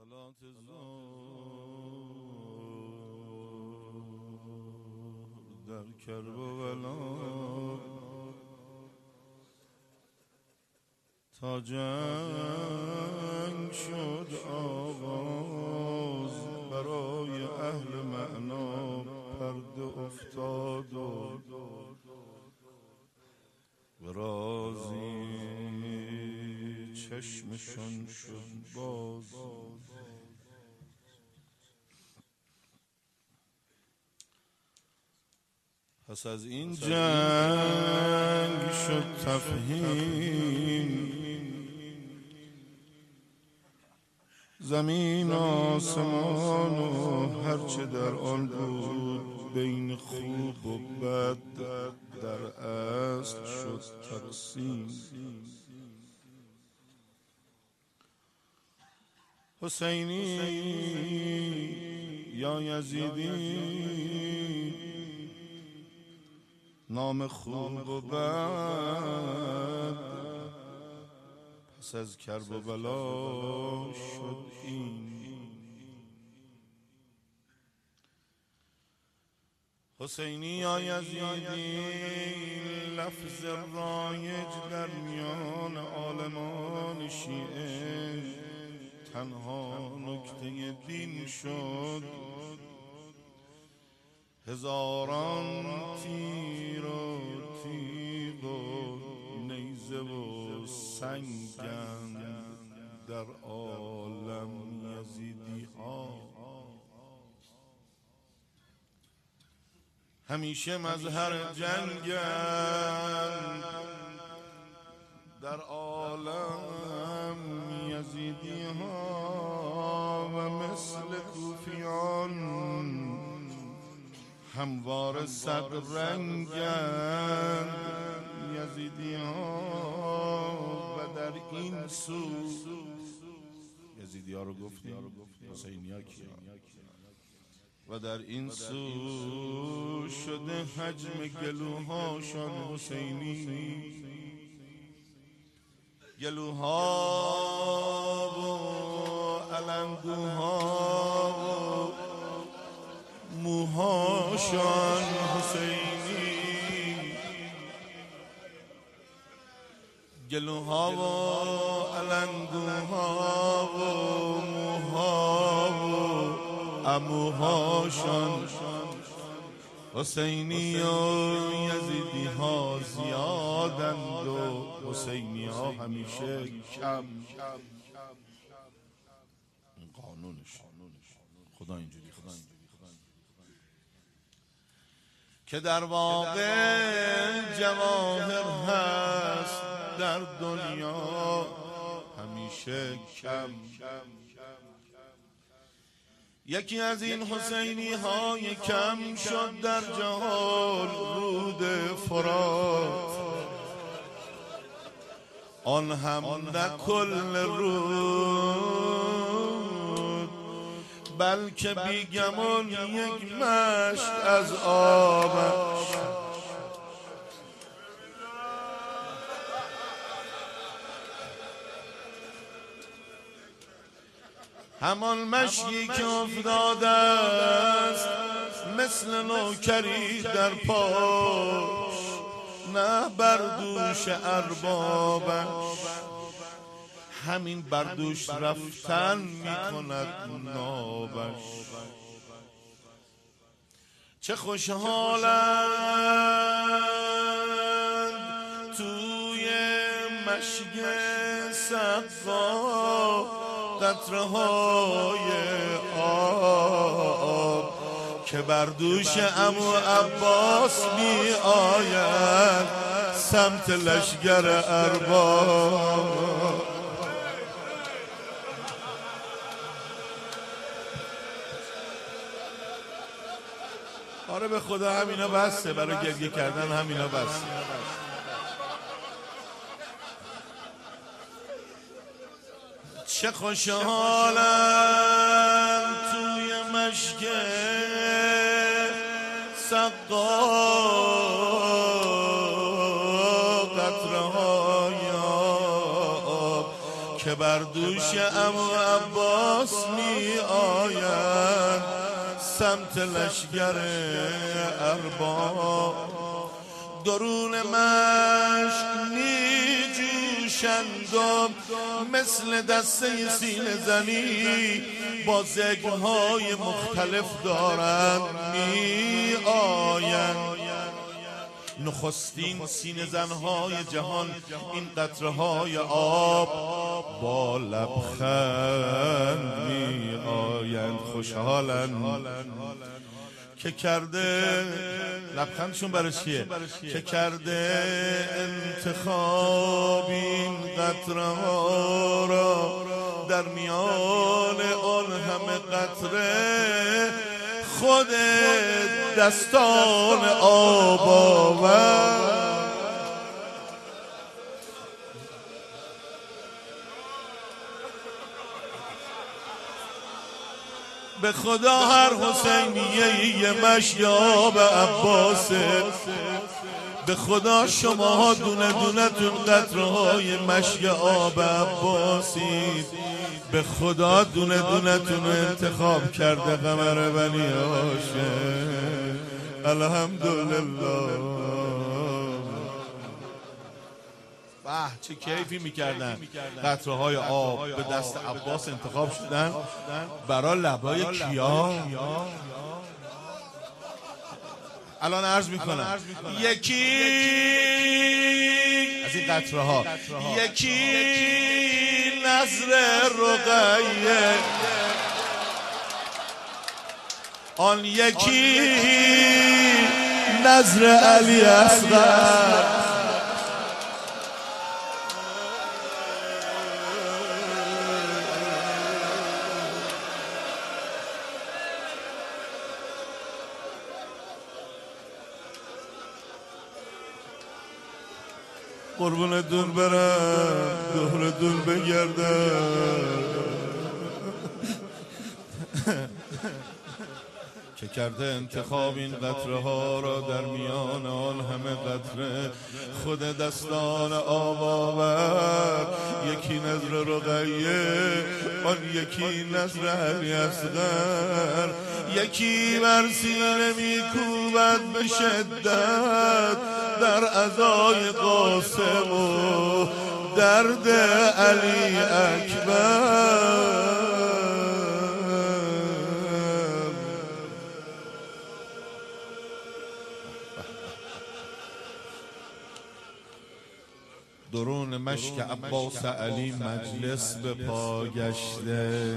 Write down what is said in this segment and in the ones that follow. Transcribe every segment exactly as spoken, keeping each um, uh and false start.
صلات الظهر در کربلا تا جنگ شد آغاز برای اهل معنا پرده افتاد و رازی چشمشان شد باز. پس از این جنگ شد تفهیم زمین آسمان و هرچه در آن بود بین خوب و بد در اصل شد تقسیم. حسینی یا یزیدی نام خوب و بد پس از کرب و بلا شد این. حسینی یا یزیدی لفظ رایج در میان عالمان شیعه تنها نکته دین شد. هزاران تیر و تیغ و نیزه و سنگند در عالم یزیدی ها. همیشه مظهر جنگند در عالم یزیدی ها و مثل کوفیان هموار صد رنگند یزیدی ها. و در این سو یزیدی ها رو گفتیم، حسینی ها کیا؟ و در این سو شده حجم گلوهاشان حسینی. گلوها و علنگوها و موهاشان حسینی. گلوها و علنگوها و موها و اموهاشان حسینی و یزیدی ها زیادند و حسینی ها همیشه کم. این قانونش خدا اینجوری خدا اینجوری که در واقع جواهر هست در دنیا همیشه کم. یکی از این حسینی های کم شد در جهان رود فرات. آن هم نه کل رود بلکه بیگمان یک مشت از آبش. همان مشکی که افتاده است مثل نوکری در پاش نه بردوش اربابش. همین بردوش رفتن میکند نابش. چه خوشحالند توی مشک سقا قطره های آب که بردوش عمو عباس می آید سمت لشگر ارباب. آره به خدا همینا بسته، برای گریه کردن همینا بسته. چه خوشحالم توی مشک سقا قطره های آب که بر بر دوش عمو عباس می آیند سمت لشگر ارباب، درون مشک می جوشند و مثل دسته سینه زنی با ذکرهای مختلف دارند می آیند. نخستین سینه زنهای جهان این قطره‌های آب با لبخند می آیند، خوشحالند که کرده لبخندشون برای چیه؟ که کرده انتخاب این قطره‌ها را در میان آن همه قطره خود دستان آب آورد. به خدا هر حسینیه یه مشیاب عباسه، به خدا شما دونه دونه تون قطرهای مشی آب عباسید، به خدا دونه دونه تون انتخاب کرده قمر بنی هاشم. الحمدلله. به چه کیفی میکردن. قطره‌های آب به دست عباس انتخاب شدن برای لبای کیا. الان عرض میکنم یکی از این قطره‌ها، یکی نظر رقیه، آن یکی نظر علی اصغر، قربون دون برم دور دون بگردم که کرده انتخاب این قطره ها را در میان آن همه قطره خود دستان آب آورد. یکی نظر رقیه، آن یکی نظر علی اصغر، یکی بر سینه میکوبد به شدت در عزای قاسم و درد علی اکبر. درون مشک عباس علی مجلس به پا گشته،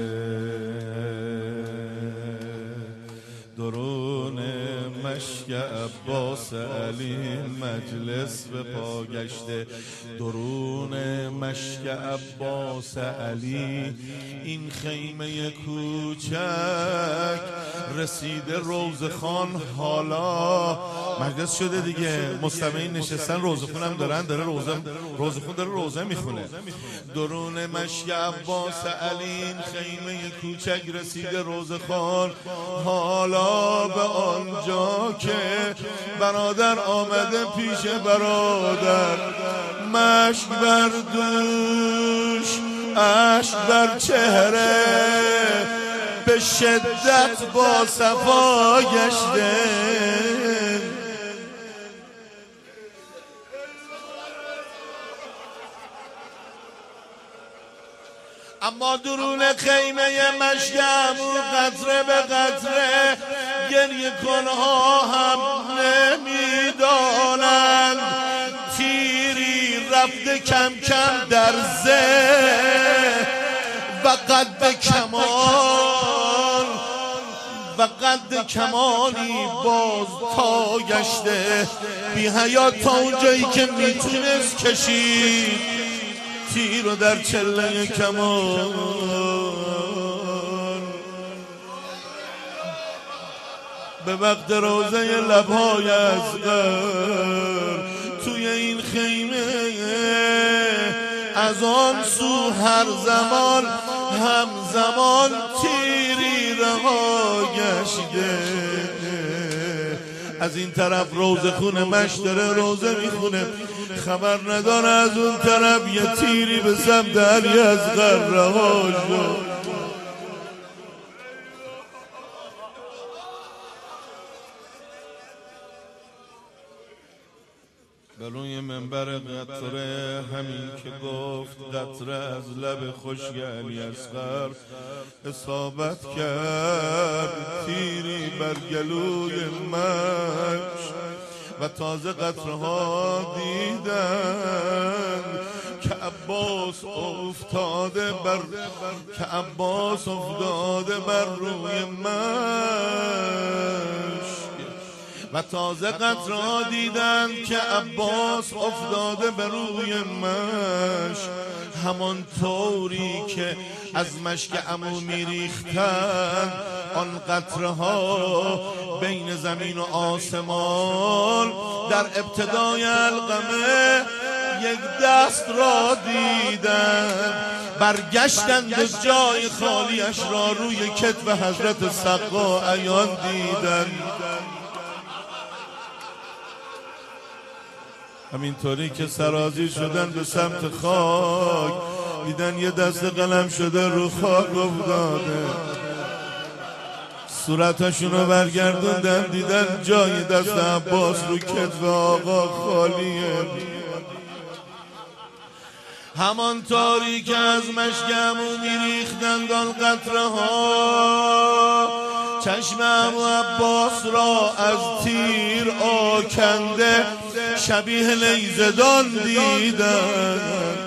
درون مشک عباس علی مجلس به پا گشته، درون مشک عباس علی این خیمه کوچک رسیده روزخان. حالا مجلس شده دیگه، مستمعین نشستن، روزخون هم دارن، داره روزه روزخون داره روزه میخونه. درون مشک عباس علی این خیمه کوچک رسیده روزخان. حالا به آنجا که برادر آمده پیش برادر، مشک بر دوش اشک بر چهره به شدت با صفا گشته. اما درون خیمه مشکم قطره به قطره گریه کنها هم نمیدانند. تیری رفته کم کم در ذهن و قد کمال و قد کمالی باز تا گشته، بی حیات تا اونجایی که میتونست کشید تیر رو در چله کمان. به وقت روزه لبهای اصغر توی این خیمه از آن سو هر زمان همزمان تیری رها گشته. از این طرف روزه خونه مش داره روزه میخونه، خبر نداره از اون طرف یه تیری به سمت علی اصغر رها شد. بروی منبر قطره همین که گفت قطره از لب خشک علی اصغر اصابت کرد تیری بر گلوی مش و تازه قطره ها دیدن که عباس افتاده بر که عباس افتاده بر روی مش و تازه قطره دیدن که عباس افتاده بر روی مش، همان طوری که از مشک عمو میریختن آن قطره ها بین زمین و آسمان در ابتدای علقمه یک دست را دیدن، برگشتند و جای خالیش را روی کتف حضرت سقا عیان دیدن. همینطوری که سرازی شدن به سمت خاک دیدن یه دست قلم شده رو خاک افتاده، صورتشونو برگردوندن دیدن جای دست عباس رو کتف آقا خالیه. همانطوری که از مشک عمو میریختند آن قطره ها چشم عمو عباس را از تیر آکنده شبیه نیزدان دیدن.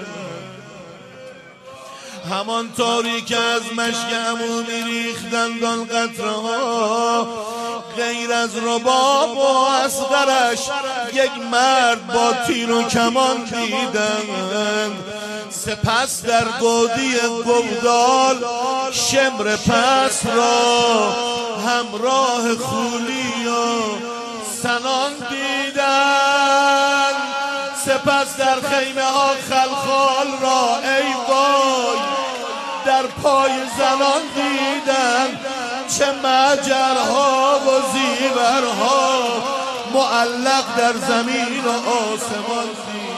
همانطوری که از مشک عمو میریختند آن قطره ها غیر از رباب و اصغرش یک مرد با تیر و کمان دیدند. سپس در گودی گودال شمر پس را همراه خولی و سنان دیدند. سپس در خیمه ها خلخال را ای وای در پای زنان دیدند. چه مجرها و زیورها معلق در زمین و آسمان دیدند.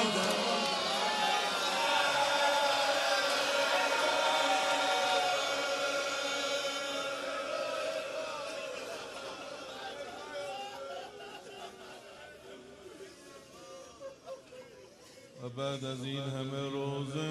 و بعد از این همه روزه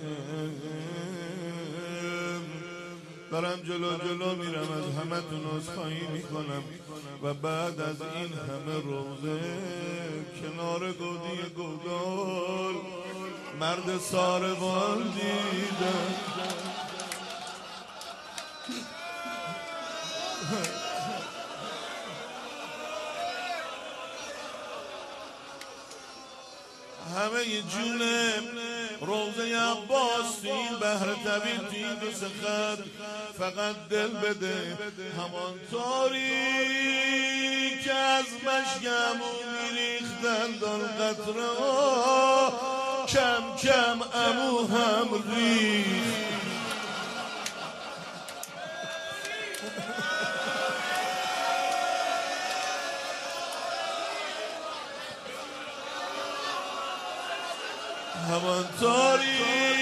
دارم جلو جلو میرم از همه تون عذرخواهی میکنم و بعد از این همه روزه کنار گودی گودال مرد ساربان دیدم. همه ی جون روزه عباس تو این بحر طویل تو این دو سه خط فقط دل بده. همانطوری که از مشک عمو میریختند آن قطره ها کم کم عمو هم ریخت. همانطوری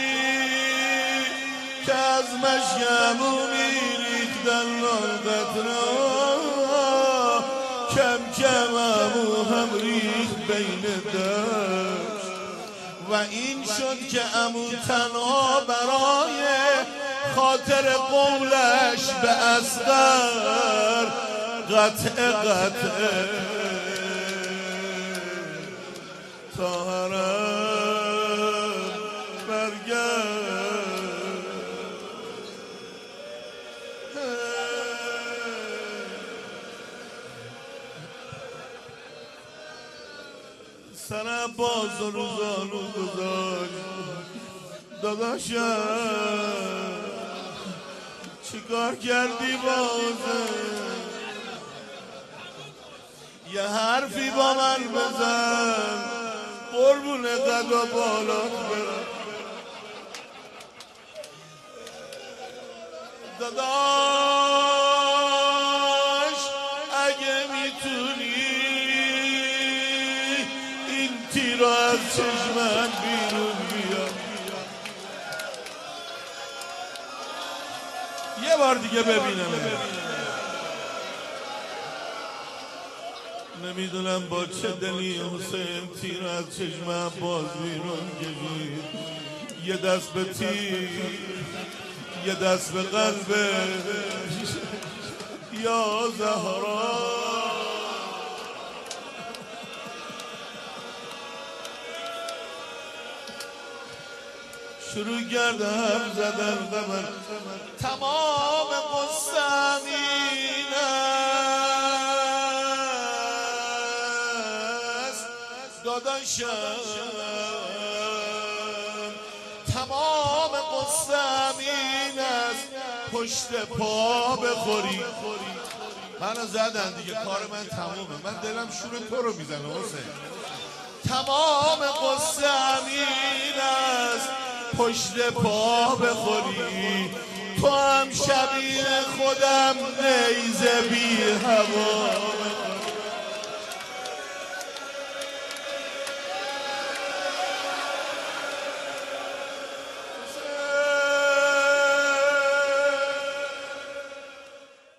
که از مشک عمو میریختند آن قطره ها کم کم عمو هم ریخت بین دشت. و این شد که عمو تنها برای خاطر قولش به اصغر قطعه قطعه تا سر عباس و روزانو گذاشت. داداشم چیکار کردی بازه؟ یه حرفی با من بزن قربون قد و بالات برم. داداش اگه میتونی چشمت بیرون بیا. یه بار دیگه ببینم. نمیدونم با چه دلی حسین تیر از چشمم باز بیرون کشید. یه دست به تیر، یه دست به قلب یا زهرا. شروع کرده هم زدن قمر. تمام قصم این است داداشم، تمام قصم این است پشت پا بخوری. منو زدن دیگه، کار من تمومه. من دلم شور تو رو میزنه حسین. تمام قصم این است پشت پا بخوری. تو هم شبیه خودم نیزه بی هوا.